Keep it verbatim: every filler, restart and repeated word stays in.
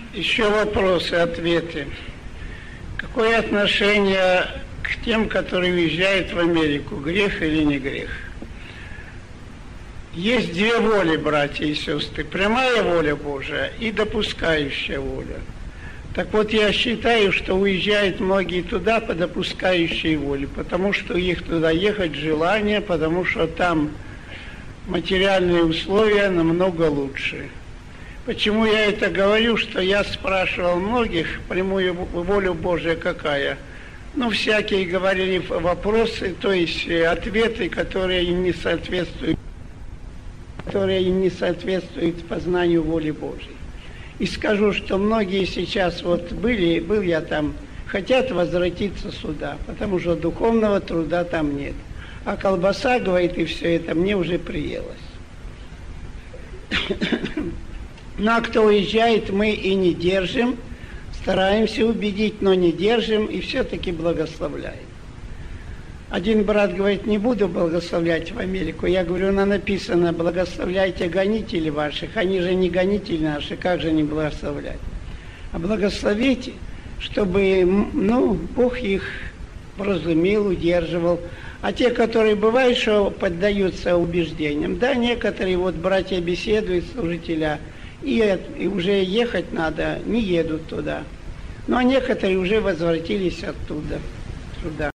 Еще вопросы, ответы. Какое отношение к тем, которые уезжают в Америку? Грех или не грех? Есть две воли, братья и сестры. Прямая воля Божия и допускающая воля. Так вот, я считаю, что уезжают многие туда по допускающей воле, потому что у них туда ехать желание, потому что там материальные условия намного лучше. Почему я это говорю, что я спрашивал многих, прямую волю Божия какая? Ну, всякие говорили вопросы, то есть ответы, которые им не соответствуют, которые им не соответствуют познанию воли Божьей. И скажу, что многие сейчас вот были, был я там, хотят возвратиться сюда, потому что духовного труда там нет. А колбаса, говорит, и все это мне уже приелось. Ну, а кто уезжает, мы и не держим, стараемся убедить, но не держим, и все-таки благословляем. Один брат говорит, не буду благословлять в Америку. Я говорю, на написано, благословляйте гонителей ваших, они же не гонители наши, как же не благословлять? А благословите, чтобы, ну, Бог их вразумил, удерживал. А те, которые бывают, что поддаются убеждениям, да, некоторые вот братья беседуют, служителя, и, и уже ехать надо, не едут туда. Ну, а некоторые уже возвратились оттуда, сюда.